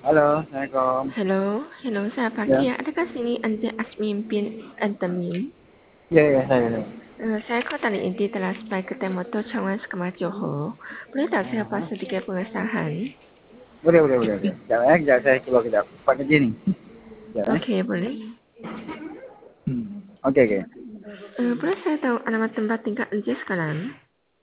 Halo, Assalamualaikum. Hello, saya Ya, Pakia. Adakah sini Encik Asmin bin Antamin? ya, saya. Saya kau tadi inti telah sampai ke Temoto Cawan Sekemar Johor. Boleh tak saya pas sedikit pengesahan? Boleh. Sekejap saya keluar kejap. Pak kerja ni. Sekejap Okey, boleh. Okey. Boleh saya tahu alamat tempat tinggal Encik sekarang?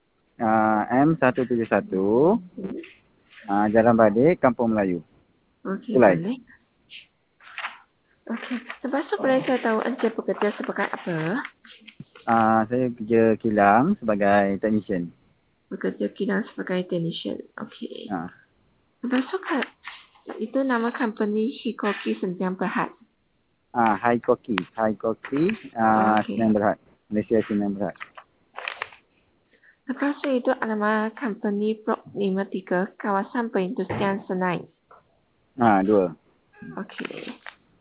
M171, Jalan Badik, Kampung Melayu. Okey, Kulai. boleh. Okey, lepas tu boleh saya tahu Encik bekerja sebagai apa? Saya kerja kilang sebagai technician. Bekerja kilang sebagai technician. Okey. Ah, Lepas tu itu nama company Hikoki Senjang Berhad. High Koki. Okey. Sdn Bhd. Malaysia Sdn Bhd. Lepas itu alamat company Blok 53 kawasan perindustrian Senai. Dua. Okey.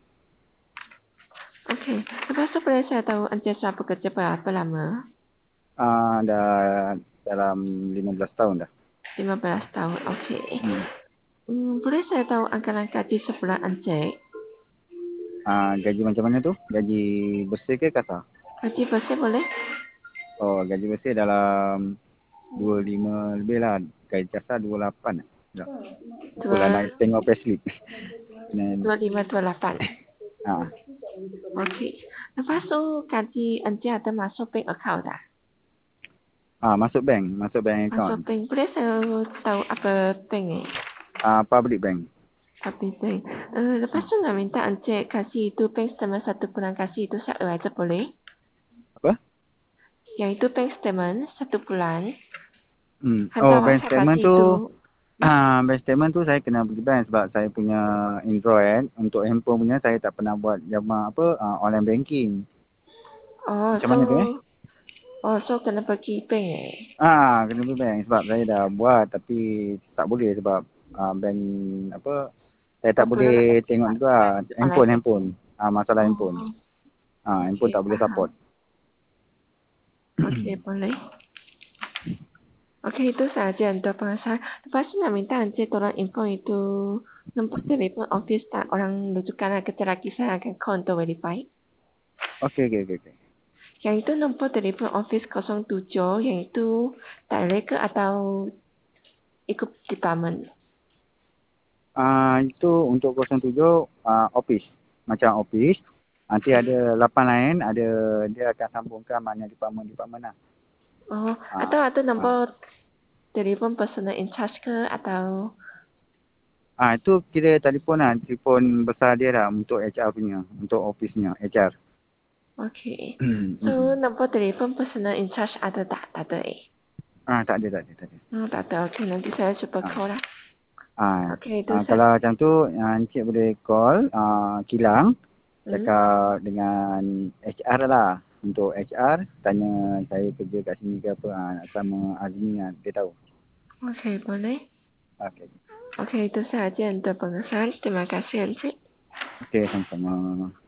Okey. Lepas tu boleh saya tahu Encik sudah bekerja berapa lama? Dah dalam 15 tahun dah. 15 tahun. Okey. Hmm. Boleh saya tahu anggaran gaji sebulan Encik? Gaji macam mana tu? Gaji bersih ke kasar? Gaji bersih boleh? Oh, gaji bersih dalam 25 lebih lah. Gaji kasar 28. Tak. Itulah nak tengok payslip. Dan 2528. ah, Okey. Lepas tu gaji Encik ada masuk bank account dah? masuk bank Masuk account. bank. Boleh saya tahu apa bank ni? Public bank. Tapi bank. Lepas tu nak minta Encik kasih itu bank statement 1 bulan kasih itu saya aja boleh? Apa? Yang itu bank statement 1 bulan. Oh, Hantar bank WhatsApp statement kasih tu itu. bank statement tu saya kena pergi bank sebab saya punya Android untuk handphone punya saya tak pernah buat jama online banking. Oh, Macam mana tu so kena pergi bank eh? Kena pergi bank sebab saya dah buat tapi tak boleh sebab bank saya tak Popular boleh tengok activate juga online handphone. banking. Masalah handphone. Oh, Handphone okey, tak boleh faham. support. Okey, boleh. Okey, itu sahaja untuk pengesahan. Lepas tu nak minta Encik tolong info itu nombor telefon office tak orang rujukan kecil lagi saya akan call untuk verify. Okey. Yang itu nombor telefon office 07, yang itu direct ke atau ikut department? Itu untuk 07 office. Macam office. Nanti ada 8 lain, dia akan sambungkan mana department lah. Oh, Ah, atau ah. nombor telefon personal in charge ke atau? Itu kira telefon besar dia lah untuk HR punya, untuk office punya HR. Okey. So, nombor telefon personal in charge ada tak? Tak ada eh? Tak ada. Oh, tak ada. Okey, nanti saya cuba Ah, call lah. ah, Okey, itu Kalau sahaja. macam tu, Encik boleh call kilang, Hmm? cakap dengan HR lah. Untuk HR, tanya saya kerja kat sini ke apa, sama Azmi, dia tahu. Okey, boleh. Okey. Okey, itu sahaja untuk pengesahan. Terima kasih, Encik. Okey, sama-sama.